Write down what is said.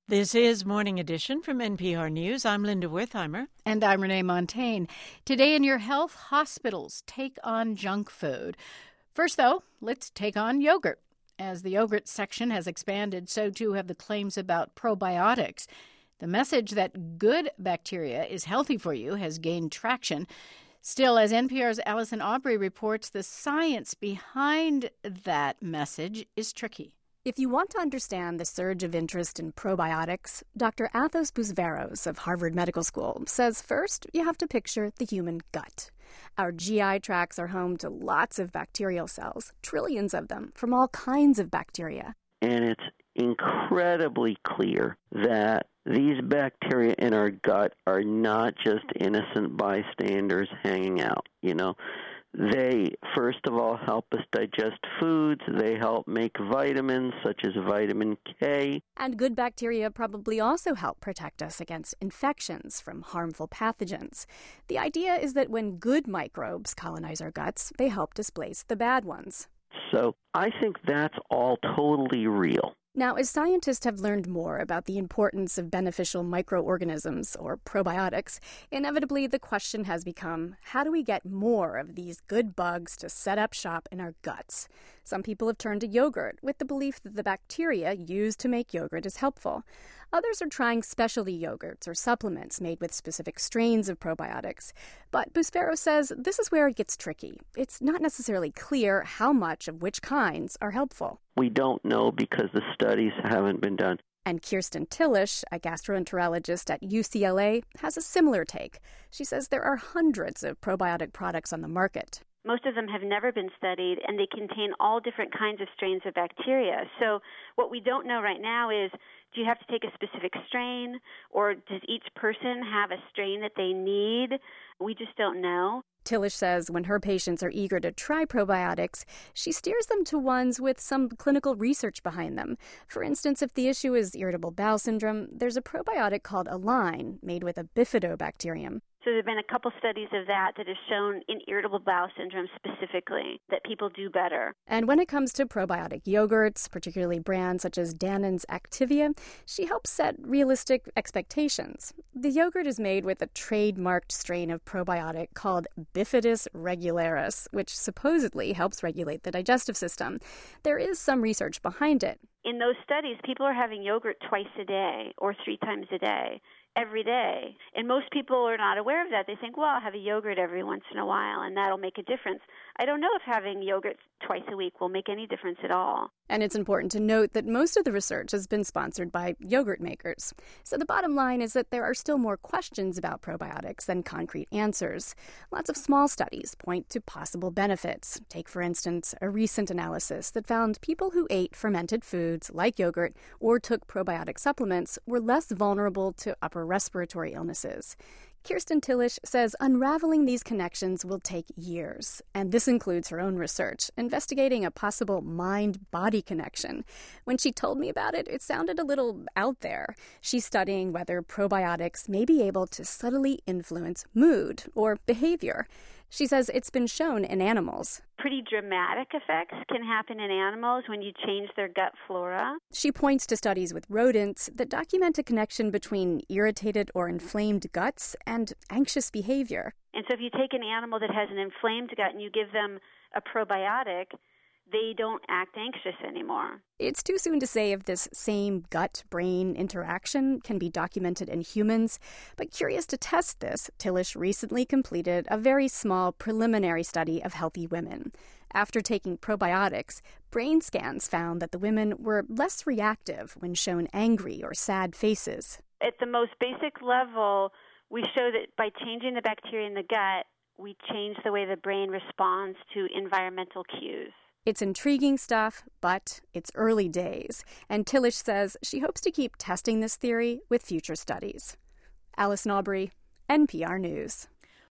This is Morning Edition from NPR News. I'm Linda Wertheimer. And I'm Renee Montagne. Today in your health, hospitals take on junk food. First, though, let's take on yogurt. As the yogurt section has expanded, so too have the claims about probiotics. The message that good bacteria is healthy for you has gained traction. Still, as NPR's Allison Aubrey reports, the science behind that message is tricky. If you want to understand the surge of interest in probiotics, Dr. Athos Bousvaros of Harvard Medical School says first you have to picture the human gut. Our GI tracts are home to lots of bacterial cells, trillions of them, from all kinds of bacteria. And it's incredibly clear that these bacteria in our gut are not just innocent bystanders hanging out, They, first of all, help us digest foods. They help make vitamins, such as vitamin K. And good bacteria probably also help protect us against infections from harmful pathogens. The idea is that when good microbes colonize our guts, they help displace the bad ones. So I think that's all totally real. Now, as scientists have learned more about the importance of beneficial microorganisms, or probiotics, inevitably the question has become, how do we get more of these good bugs to set up shop in our guts? Some people have turned to yogurt with the belief that the bacteria used to make yogurt is helpful. Others are trying specialty yogurts or supplements made with specific strains of probiotics. But Bousvaros says this is where it gets tricky. It's not necessarily clear how much of which kinds are helpful. We don't know because the studies haven't been done. And Kirsten Tillich, a gastroenterologist at UCLA, has a similar take. She says there are hundreds of probiotic products on the market. Most of them have never been studied, and they contain all different kinds of strains of bacteria. So what we don't know right now is, do you have to take a specific strain, or does each person have a strain that they need? We just don't know. Tillich says when her patients are eager to try probiotics, she steers them to ones with some clinical research behind them. For instance, if the issue is irritable bowel syndrome, there's a probiotic called Align, made with a bifidobacterium. So there have been a couple studies of that have shown in irritable bowel syndrome specifically that people do better. And when it comes to probiotic yogurts, particularly brands such as Dannon's Activia, she helps set realistic expectations. The yogurt is made with a trademarked strain of probiotic called Bifidus regularis, which supposedly helps regulate the digestive system. There is some research behind it. In those studies, people are having yogurt twice a day or 3 times a day, every day. And most people are not aware of that. They think, well, I'll have a yogurt every once in a while, and that'll make a difference. I don't know if having yogurt twice a week will make any difference at all. And it's important to note that most of the research has been sponsored by yogurt makers. So the bottom line is that there are still more questions about probiotics than concrete answers. Lots of small studies point to possible benefits. Take, for instance, a recent analysis that found people who ate fermented foods like yogurt or took probiotic supplements were less vulnerable to upper respiratory illnesses. Kirsten Tillich says unraveling these connections will take years, and this includes her own research, investigating a possible mind-body connection. When she told me about it, it sounded a little out there. She's studying whether probiotics may be able to subtly influence mood or behavior. She says it's been shown in animals. Pretty dramatic effects can happen in animals when you change their gut flora. She points to studies with rodents that document a connection between irritated or inflamed guts and anxious behavior. And so if you take an animal that has an inflamed gut and you give them a probiotic, they don't act anxious anymore. It's too soon to say if this same gut-brain interaction can be documented in humans, but curious to test this, Tillich recently completed a very small preliminary study of healthy women. After taking probiotics, brain scans found that the women were less reactive when shown angry or sad faces. At the most basic level, we show that by changing the bacteria in the gut, we change the way the brain responds to environmental cues. It's intriguing stuff, but it's early days, and Tillich says she hopes to keep testing this theory with future studies. Allison Aubrey, NPR News.